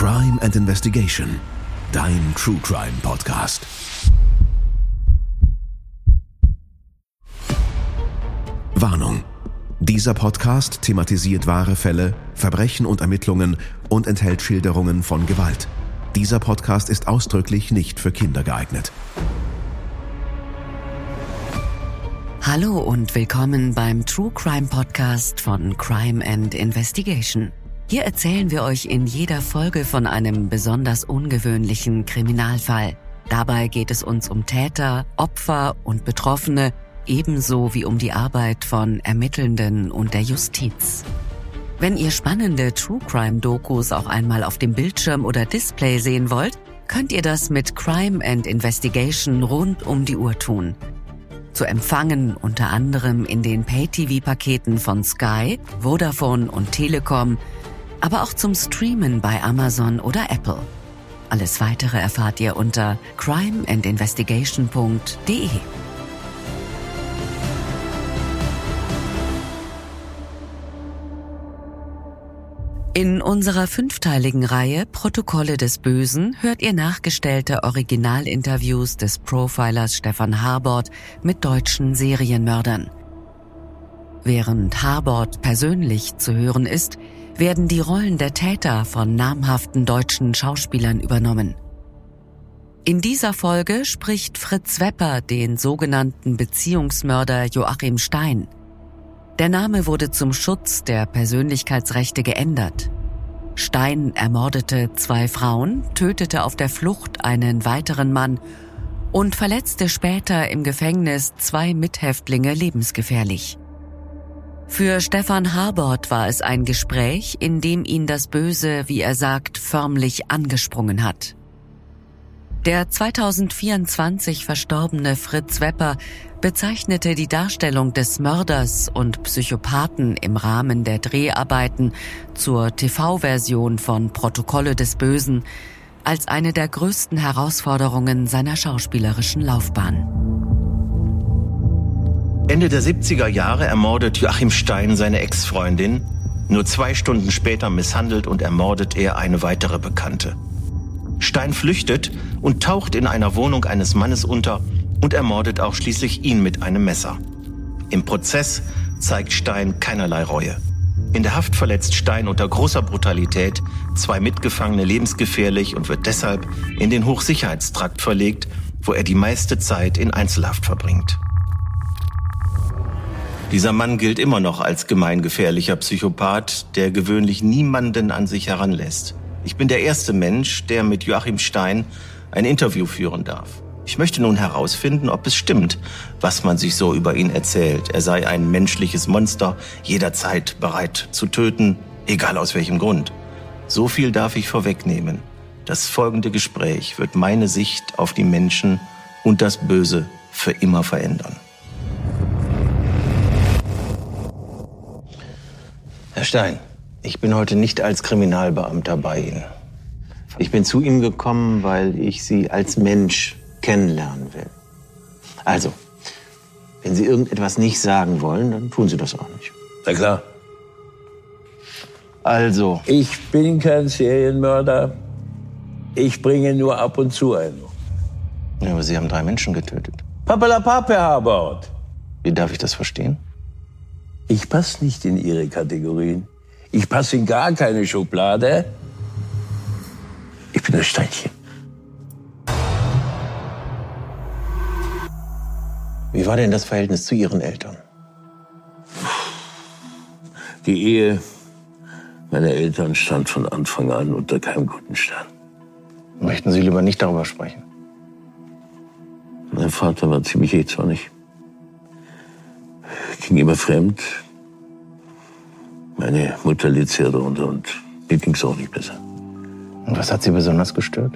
Crime and Investigation, dein True Crime Podcast. Warnung: Dieser Podcast thematisiert wahre Fälle, Verbrechen und Ermittlungen und enthält Schilderungen von Gewalt. Dieser Podcast ist ausdrücklich nicht für Kinder geeignet. Hallo und willkommen beim True Crime Podcast von Crime and Investigation. Hier erzählen wir euch in jeder Folge von einem besonders ungewöhnlichen Kriminalfall. Dabei geht es uns um Täter, Opfer und Betroffene, ebenso wie um die Arbeit von Ermittelnden und der Justiz. Wenn ihr spannende True Crime Dokus auch einmal auf dem Bildschirm oder Display sehen wollt, könnt ihr das mit Crime and Investigation rund um die Uhr tun. Zu empfangen unter anderem in den Pay-TV-Paketen von Sky, Vodafone und Telekom, aber auch zum Streamen bei Amazon oder Apple. Alles Weitere erfahrt ihr unter crimeandinvestigation.de. In unserer 5-teiligen Reihe Protokolle des Bösen hört ihr nachgestellte Originalinterviews des Profilers Stefan Harbort mit deutschen Serienmördern. Während Harbort persönlich zu hören ist, werden die Rollen der Täter von namhaften deutschen Schauspielern übernommen. In dieser Folge spricht Fritz Wepper den sogenannten Beziehungsmörder Joachim Stein. Der Name wurde zum Schutz der Persönlichkeitsrechte geändert. Stein ermordete 2 Frauen, tötete auf der Flucht einen weiteren Mann und verletzte später im Gefängnis 2 Mithäftlinge lebensgefährlich. Für Stefan Harbort war es ein Gespräch, in dem ihn das Böse, wie er sagt, förmlich angesprungen hat. Der 2024 verstorbene Fritz Wepper bezeichnete die Darstellung des Mörders und Psychopathen im Rahmen der Dreharbeiten zur TV-Version von Protokolle des Bösen als eine der größten Herausforderungen seiner schauspielerischen Laufbahn. Ende der 70er Jahre ermordet Joachim Stein seine Ex-Freundin. Nur 2 Stunden später misshandelt und ermordet er eine weitere Bekannte. Stein flüchtet und taucht in einer Wohnung eines Mannes unter und ermordet auch schließlich ihn mit einem Messer. Im Prozess zeigt Stein keinerlei Reue. In der Haft verletzt Stein unter großer Brutalität 2 Mitgefangene lebensgefährlich und wird deshalb in den Hochsicherheitstrakt verlegt, wo er die meiste Zeit in Einzelhaft verbringt. Dieser Mann gilt immer noch als gemeingefährlicher Psychopath, der gewöhnlich niemanden an sich heranlässt. Ich bin der erste Mensch, der mit Joachim Stein ein Interview führen darf. Ich möchte nun herausfinden, ob es stimmt, was man sich so über ihn erzählt. Er sei ein menschliches Monster, jederzeit bereit zu töten, egal aus welchem Grund. So viel darf ich vorwegnehmen. Das folgende Gespräch wird meine Sicht auf die Menschen und das Böse für immer verändern. Herr Stein, ich bin heute nicht als Kriminalbeamter bei Ihnen. Ich bin zu Ihnen gekommen, weil ich Sie als Mensch kennenlernen will. Also, wenn Sie irgendetwas nicht sagen wollen, dann tun Sie das auch nicht. Na klar. Also. Ich bin kein Serienmörder. Ich bringe nur ab und zu einen. Ja, aber Sie haben 3 Menschen getötet. Papalapap, Herr Harbort. Wie darf ich das verstehen? Ich passe nicht in Ihre Kategorien. Ich passe in gar keine Schublade. Ich bin das Steinchen. Wie war denn das Verhältnis zu Ihren Eltern? Die Ehe meiner Eltern stand von Anfang an unter keinem guten Stern. Möchten Sie lieber nicht darüber sprechen? Mein Vater war ziemlich jähzornig. Ging immer fremd. Meine Mutter litt sehr darunter und mir ging es auch nicht besser. Und was hat Sie besonders gestört?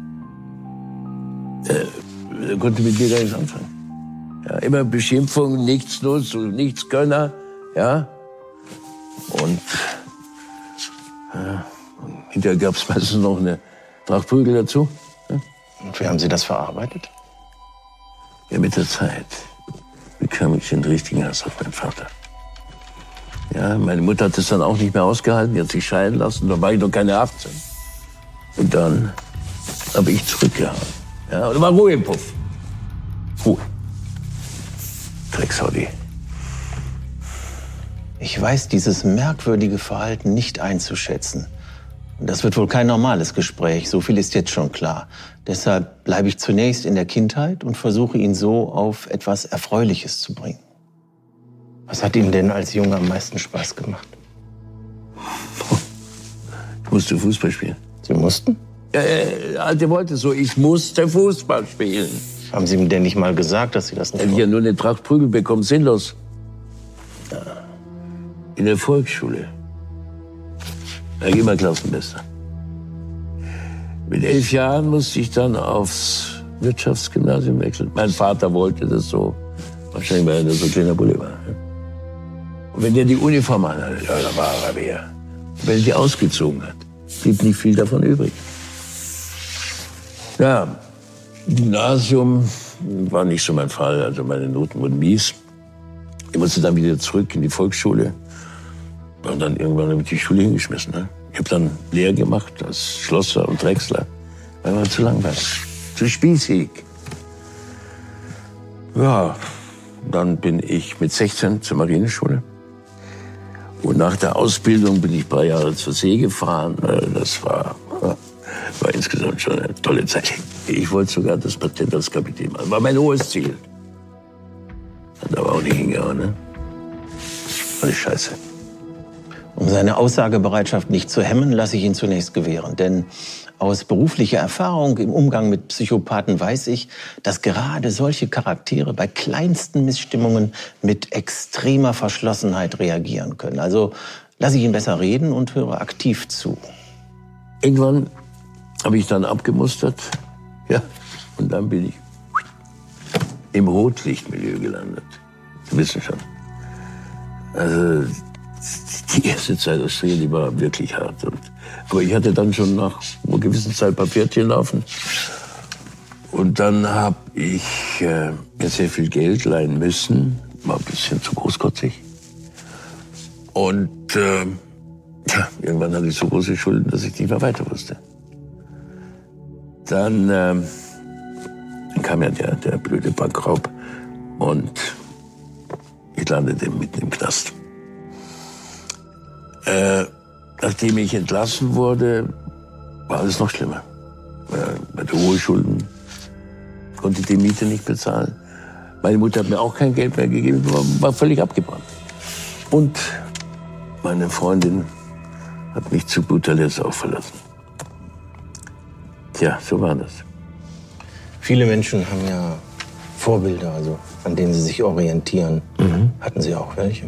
Er konnte mit mir gar nichts anfangen. Ja, immer Beschimpfung, Nichtsnutz und Nichtskönner. Ja. Und hinterher gab es meistens noch eine Tracht Prügel dazu. Ja. Und wie haben Sie das verarbeitet? Ja, mit der Zeit bekam ich den richtigen Hass auf meinen Vater. Ja, meine Mutter hat es dann auch nicht mehr ausgehalten, die hat sich scheiden lassen, da war ich noch keine 18. Und dann habe ich zurückgehauen. Ja, und da war Ruhe im Puff. Ruhe. Dreckshaudi. Ich weiß dieses merkwürdige Verhalten nicht einzuschätzen. Das wird wohl kein normales Gespräch, so viel ist jetzt schon klar. Deshalb bleibe ich zunächst in der Kindheit und versuche ihn so auf etwas Erfreuliches zu bringen. Was hat ihm denn als Junge am meisten Spaß gemacht? Ich musste Fußball spielen. Sie mussten? Der wollte so, ich musste Fußball spielen. Haben Sie ihm denn nicht mal gesagt, dass Sie das nicht Hätte ich ja nur eine Tracht Prügel bekommen, sinnlos. Ja. In der Volksschule. Da ging immer Klassenbester. Mit 11 Jahren musste ich dann aufs Wirtschaftsgymnasium wechseln. Mein Vater wollte das so. Wahrscheinlich, weil er so ein kleiner Bulle war. Und wenn der die Uniform anhatte, ja, da war er wer. Wenn er die ausgezogen hat, blieb nicht viel davon übrig. Ja, Gymnasium war nicht so mein Fall. Also meine Noten wurden mies. Ich musste dann wieder zurück in die Volksschule. Und dann irgendwann habe ich die Schule hingeschmissen. Ne? Ich habe dann Lehre gemacht als Schlosser und Drechsler. Weil war zu langweilig, zu spießig. Ja, dann bin ich mit 16 zur Marineschule. Und nach der Ausbildung bin ich ein paar Jahre zur See gefahren. Das war insgesamt schon eine tolle Zeit. Ich wollte sogar das Patent als Kapitän machen. War mein hohes Ziel. Hat aber auch nicht hingehauen, ne? Alles scheiße. Um seine Aussagebereitschaft nicht zu hemmen, lasse ich ihn zunächst gewähren. Denn aus beruflicher Erfahrung im Umgang mit Psychopathen weiß ich, dass gerade solche Charaktere bei kleinsten Missstimmungen mit extremer Verschlossenheit reagieren können. Also lasse ich ihn besser reden und höre aktiv zu. Irgendwann habe ich dann abgemustert. Ja, und dann bin ich im Rotlichtmilieu gelandet. Sie wissen schon. Also die erste Zeit aus Trier, die war wirklich hart. Aber ich hatte dann schon nach einer gewissen Zeit ein paar Pferdchen laufen. Und dann habe ich mir sehr viel Geld leihen müssen. War ein bisschen zu großkotzig. Und irgendwann hatte ich so große Schulden, dass ich nicht mehr weiter wusste. Dann kam ja der blöde Bankraub. Und ich landete mitten im Knast. Nachdem ich entlassen wurde, war alles noch schlimmer. Ich hatte hohe Schulden, konnte die Miete nicht bezahlen. Meine Mutter hat mir auch kein Geld mehr gegeben, war völlig abgebrannt. Und meine Freundin hat mich zu guter Letzt auch verlassen. Tja, so war das. Viele Menschen haben ja Vorbilder, also an denen sie sich orientieren. Hatten Sie auch welche?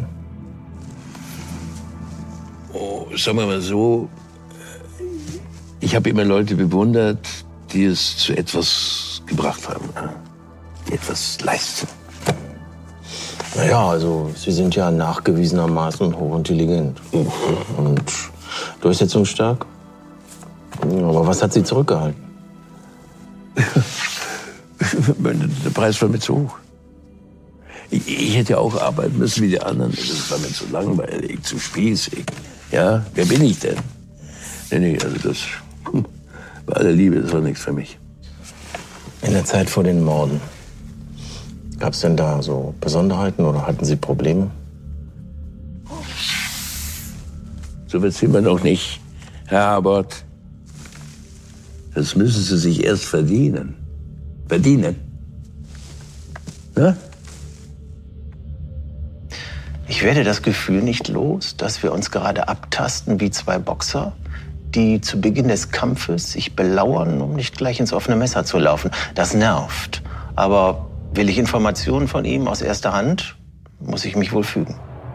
Oh, sagen wir mal so, ich habe immer Leute bewundert, die es zu etwas gebracht haben, die etwas leisten. Naja, also Sie sind ja nachgewiesenermaßen hochintelligent und durchsetzungsstark. Aber was hat Sie zurückgehalten? Der Preis war mir zu hoch. Ich hätte ja auch arbeiten müssen wie die anderen. Das war mir zu langweilig, zu spießig. Ja, wer bin ich denn? Nee, also das, bei aller Liebe, das war nichts für mich. In der Zeit vor den Morden, gab es denn da so Besonderheiten oder hatten Sie Probleme? So weit sind wir noch nicht, Herr Harbord. Das müssen Sie sich erst verdienen. Verdienen. Ja? Ich werde das Gefühl nicht los, dass wir uns gerade abtasten wie zwei Boxer, die zu Beginn des Kampfes sich belauern, um nicht gleich ins offene Messer zu laufen. Das nervt. Aber will ich Informationen von ihm aus erster Hand, muss ich mich wohl fügen.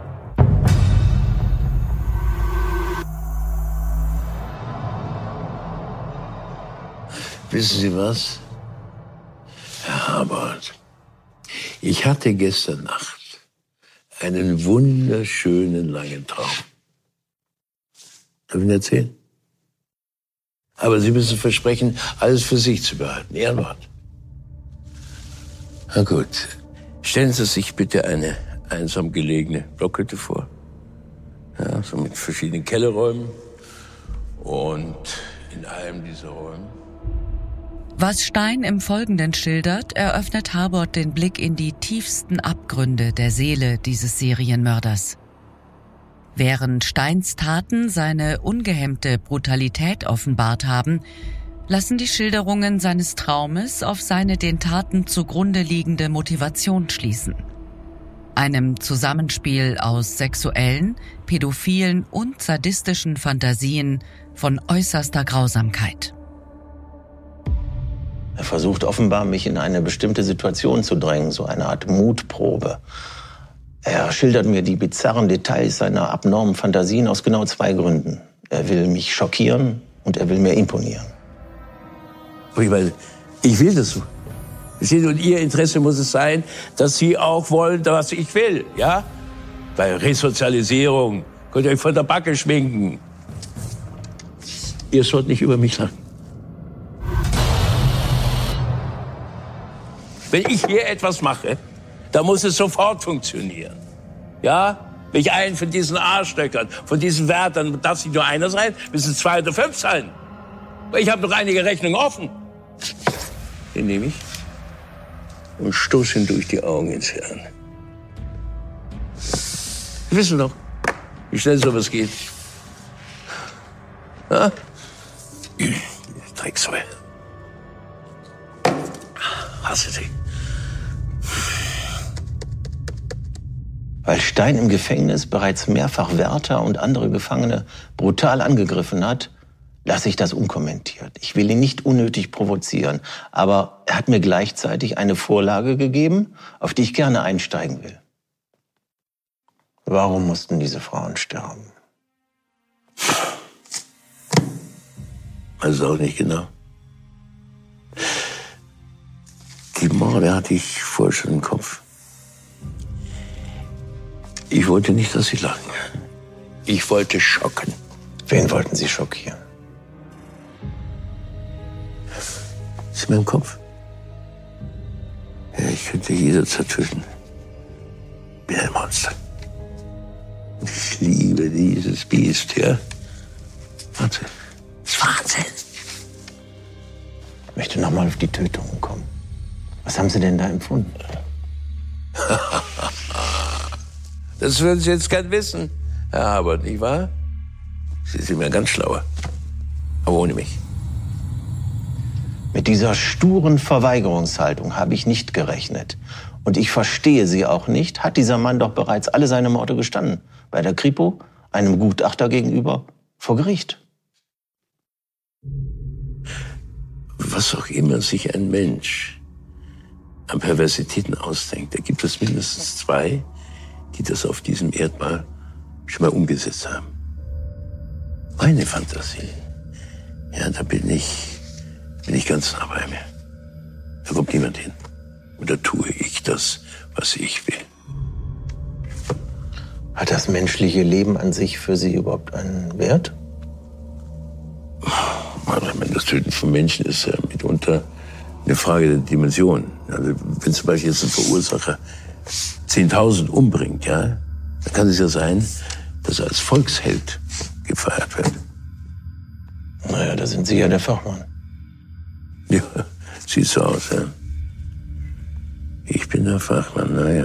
Wissen Sie was, Herr Harbord? Ich hatte gestern Nacht einen wunderschönen langen Traum. Darf ich Ihnen erzählen? Aber Sie müssen versprechen, alles für sich zu behalten. Ehrenwort. Na gut. Stellen Sie sich bitte eine einsam gelegene Blockhütte vor. Ja, so mit verschiedenen Kellerräumen. Und In einem dieser Räume. Was Stein im Folgenden schildert, eröffnet Harbort den Blick in die tiefsten Abgründe der Seele dieses Serienmörders. Während Steins Taten seine ungehemmte Brutalität offenbart haben, lassen die Schilderungen seines Traumes auf seine den Taten zugrunde liegende Motivation schließen. Einem Zusammenspiel aus sexuellen, pädophilen und sadistischen Fantasien von äußerster Grausamkeit. Er versucht offenbar, mich in eine bestimmte Situation zu drängen, so eine Art Mutprobe. Er schildert mir die bizarren Details seiner abnormen Fantasien aus genau 2 Gründen. Er will mich schockieren und er will mir imponieren. Ich will das so. Und Ihr Interesse muss es sein, dass Sie auch wollen, was ich will, ja? Bei Resozialisierung könnt ihr euch von der Backe schminken. Ihr sollt nicht über mich lachen. Wenn ich hier etwas mache, dann muss es sofort funktionieren. Ja? Wenn ich einen von diesen Arschlöchern, von diesen Wärtern, darf es nicht nur einer sein, müssen 2 oder 5 sein. Ich habe noch einige Rechnungen offen. Den nehme ich und stoße ihn durch die Augen ins Hirn. Sie wissen doch, wie schnell sowas geht. Ja? Drecksau. Hasse dich. Weil Stein im Gefängnis bereits mehrfach Wärter und andere Gefangene brutal angegriffen hat, lasse ich das unkommentiert. Ich will ihn nicht unnötig provozieren, aber er hat mir gleichzeitig eine Vorlage gegeben, auf die ich gerne einsteigen will. Warum mussten diese Frauen sterben? Also auch nicht genau. Die Morde hatte ich vorher schon im Kopf. Ich wollte nicht, dass sie lachen. Ich wollte schocken. Wen wollten Sie schockieren? Ist mir im Kopf. Ja, ich könnte jederzeit töten. Bin ein Monster. Ich liebe dieses Biest, ja. Wahnsinn. Das ist Wahnsinn. Ich möchte noch mal auf die Tötungen kommen. Was haben Sie denn da empfunden? Das würden Sie jetzt gern wissen, Herr Harbort, nicht wahr? Sie sind mir ganz schlauer. Aber ohne mich. Mit dieser sturen Verweigerungshaltung habe ich nicht gerechnet. Und ich verstehe Sie auch nicht, hat dieser Mann doch bereits alle seine Morde gestanden. Bei der Kripo, einem Gutachter gegenüber, vor Gericht. Was auch immer sich ein Mensch an Perversitäten ausdenkt, da gibt es mindestens 2, die das auf diesem Erdball schon mal umgesetzt haben. Meine Fantasie, ja, da bin ich ganz nah bei mir. Da kommt niemand hin. Und da tue ich das, was ich will. Hat das menschliche Leben an sich für Sie überhaupt einen Wert? Das Töten von Menschen ist ja mitunter eine Frage der Dimension. Also wenn zum Beispiel jetzt ein Verursacher 10.000 umbringt, ja, dann kann es ja sein, dass er als Volksheld gefeiert wird. Naja, da sind Sie ja der Fachmann. Ja, sieht so aus, ja. Ich bin der Fachmann, naja.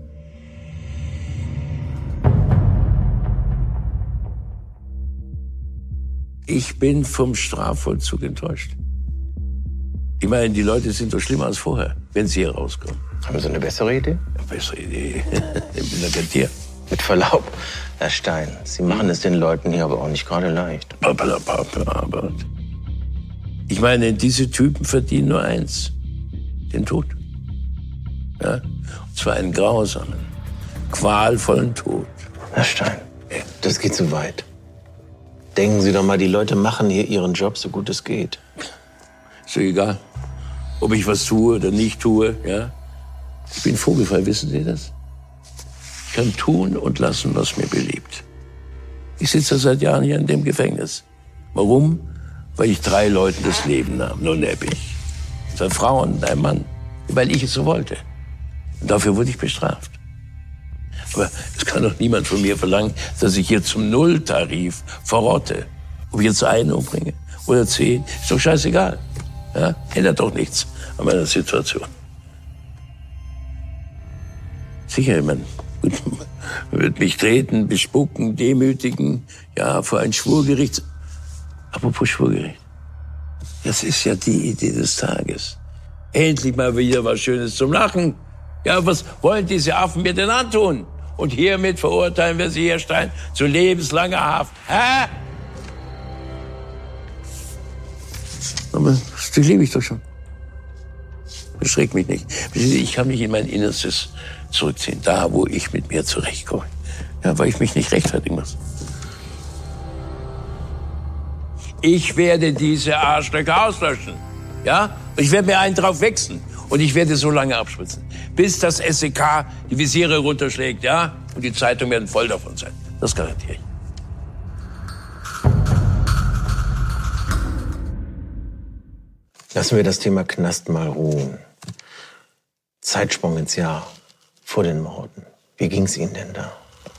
Ich bin vom Strafvollzug enttäuscht. Ich meine, die Leute sind doch schlimmer als vorher, wenn sie hier rauskommen. Haben Sie eine bessere Idee? Eine bessere Idee. Ich bin der Getier. Mit Verlaub, Herr Stein, Sie machen es den Leuten hier aber auch nicht gerade leicht. Aber ich meine, diese Typen verdienen nur eins: den Tod. Ja? Und zwar einen grausamen, qualvollen Tod. Herr Stein, das geht zu weit. Denken Sie doch mal, die Leute machen hier ihren Job so gut es geht. Ist doch egal, ob ich was tue oder nicht tue. Ja? Ich bin vogelfrei, wissen Sie das? Ich kann tun und lassen, was mir beliebt. Ich sitze seit Jahren hier in dem Gefängnis. Warum? Weil ich 3 Leuten das Leben nahm, nur neppig. 2 Frauen und ein Mann, weil ich es so wollte. Und dafür wurde ich bestraft. Aber es kann doch niemand von mir verlangen, dass ich hier zum Nulltarif verrotte. Ob ich jetzt einen umbringe oder 10, ist doch scheißegal. Ja? Ändert doch nichts an meiner Situation. Sicher, man wird mich treten, bespucken, demütigen, ja, vor ein Schwurgericht. Apropos Schwurgericht. Das ist ja die Idee des Tages. Endlich mal wieder was Schönes zum Lachen. Ja, was wollen diese Affen mir denn antun? Und hiermit verurteilen wir Sie, Herr Stein, zu lebenslanger Haft. Hä? Aber das durchlebe ich doch schon. Beschreckt mich nicht. Ich kann mich in mein Innerstes zurückziehen, da, wo ich mit mir zurechtkomme. Ja, weil ich mich nicht rechtfertigen muss. Ich werde diese Arschlöcher auslöschen. Ja? Ich werde mir einen drauf wechseln. Und ich werde so lange abspritzen, bis das SEK die Visiere runterschlägt, ja? Und die Zeitungen werden voll davon sein. Das garantiere ich. Lassen wir das Thema Knast mal ruhen. Zeitsprung ins Jahr vor den Morden. Wie ging's Ihnen denn da?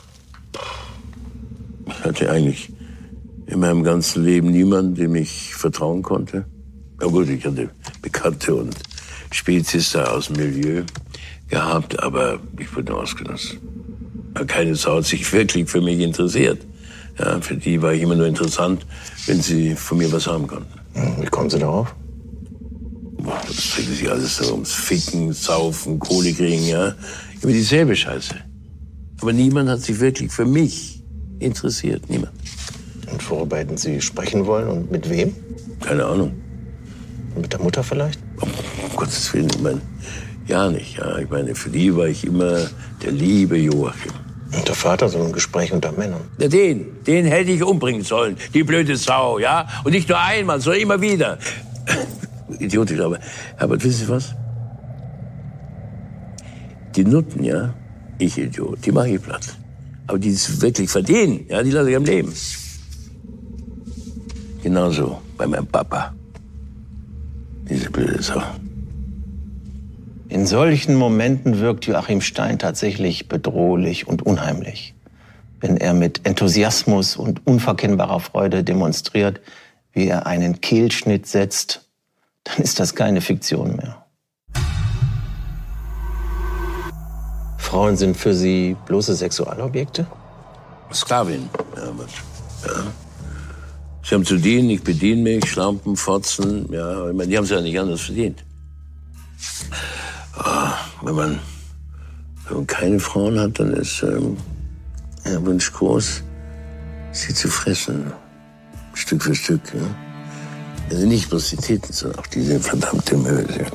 Ich hatte eigentlich in meinem ganzen Leben niemanden, dem ich vertrauen konnte. Na gut, ich hatte Bekannte und Spezies da aus dem Milieu gehabt, aber ich wurde ausgelassen. Keine Sau hat sich wirklich für mich interessiert. Ja, für die war ich immer nur interessant, wenn sie von mir was haben konnten. Wie kommen Sie darauf? Boah, das dreht sich alles so ums Ficken, Saufen, Kohle kriegen, ja. Immer dieselbe Scheiße. Aber niemand hat sich wirklich für mich interessiert, niemand. Und worüber hätten Sie sprechen wollen und mit wem? Keine Ahnung. Mit der Mutter vielleicht? Um Gottes Willen, ich meine, ja nicht. Ja. Ich meine, für die war ich immer der liebe Joachim. Und der Vater, so ein Gespräch unter Männern? Ja, den hätte ich umbringen sollen, die blöde Sau, ja. Und nicht nur einmal, sondern immer wieder. Idiotisch, aber wissen Sie was? Die Nutten, ja, ich Idiot, die mache ich platt. Aber die es wirklich verdienen, ja, die lasse ich am Leben. Genauso bei meinem Papa. Diese blöde Sau. In solchen Momenten wirkt Joachim Stein tatsächlich bedrohlich und unheimlich. Wenn er mit Enthusiasmus und unverkennbarer Freude demonstriert, wie er einen Kehlschnitt setzt, dann ist das keine Fiktion mehr. Frauen sind für Sie bloße Sexualobjekte? Sklavin, ja, was? Ja. Sie haben zu dienen, ich bediene mich, Schlampen, Fotzen, ja, ich meine, die haben es ja nicht anders verdient. Wenn man keine Frauen hat, dann ist der Wunsch groß, sie zu fressen, Stück für Stück. Ja. Also nicht bloß die Titten, sondern auch diese verdammte Möse.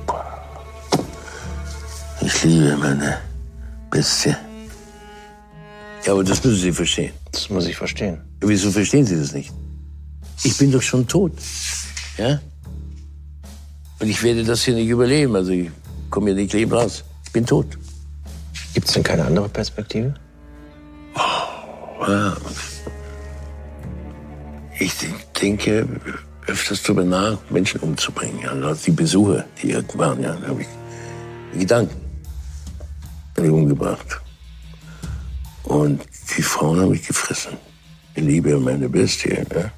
Ich liebe meine Bestie. Ja, aber das müssen Sie verstehen. Das muss ich verstehen. Wieso verstehen Sie das nicht? Ich bin doch schon tot. Ja? Und ich werde das hier nicht überleben. Also ich komme hier nicht lebend raus. Ich bin tot. Gibt es denn keine andere Perspektive? Ja. Ich denke öfters darüber nach, Menschen umzubringen. Ja, also die Besucher, die hier waren, ja, da habe ich Gedanken umgebracht. Und die Frauen habe ich gefressen. Ich liebe meine Bestie. Ja.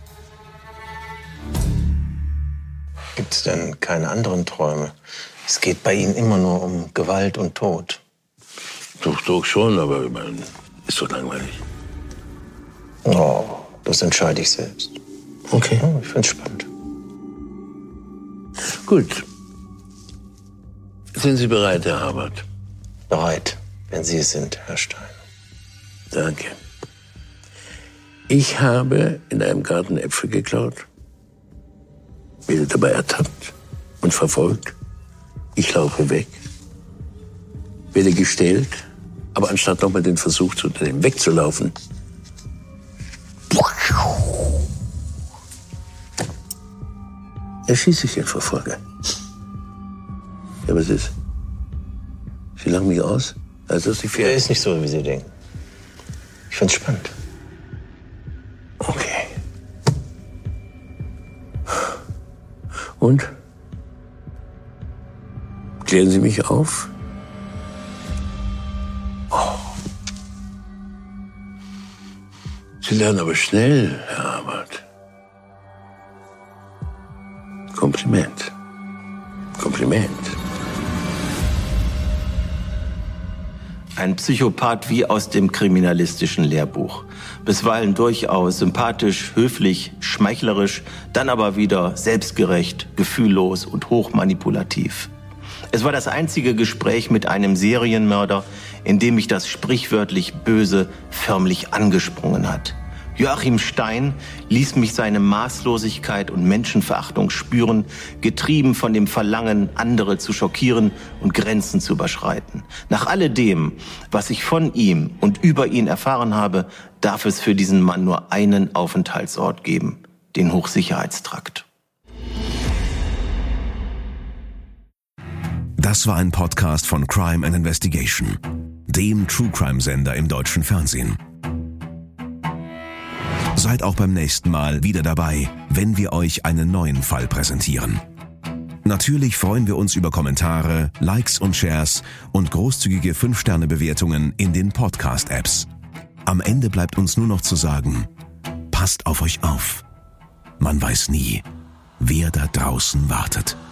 Gibt es denn keine anderen Träume? Es geht bei Ihnen immer nur um Gewalt und Tod. Doch schon, aber ich meine, ist doch langweilig. Oh, das entscheide ich selbst. Okay. Oh, ich find's spannend. Gut. Sind Sie bereit, Herr Habert? Bereit, wenn Sie es sind, Herr Stein. Danke. Ich habe in einem Garten Äpfel geklaut, werde dabei ertappt und verfolgt. Ich laufe weg, werde gestellt, aber anstatt nochmal den Versuch zu unternehmen, wegzulaufen, erschieße ich den Verfolger. Ja, was ist? Sie lachen mich aus? Also das ist nicht fair. Er ist nicht so, wie Sie denken. Ich find's spannend. Okay. Und? Klären Sie mich auf? Oh. Sie lernen aber schnell, Herr Habert. Kompliment. Kompliment. Ein Psychopath wie aus dem kriminalistischen Lehrbuch. Bisweilen durchaus sympathisch, höflich, schmeichlerisch, dann aber wieder selbstgerecht, gefühllos und hochmanipulativ. Es war das einzige Gespräch mit einem Serienmörder, in dem mich das sprichwörtlich Böse förmlich angesprungen hat. Joachim Stein ließ mich seine Maßlosigkeit und Menschenverachtung spüren, getrieben von dem Verlangen, andere zu schockieren und Grenzen zu überschreiten. Nach alledem, was ich von ihm und über ihn erfahren habe, darf es für diesen Mann nur einen Aufenthaltsort geben, den Hochsicherheitstrakt. Das war ein Podcast von Crime & Investigation, dem True-Crime-Sender im deutschen Fernsehen. Seid auch beim nächsten Mal wieder dabei, wenn wir euch einen neuen Fall präsentieren. Natürlich freuen wir uns über Kommentare, Likes und Shares und großzügige 5-Sterne-Bewertungen in den Podcast-Apps. Am Ende bleibt uns nur noch zu sagen, passt auf euch auf. Man weiß nie, wer da draußen wartet.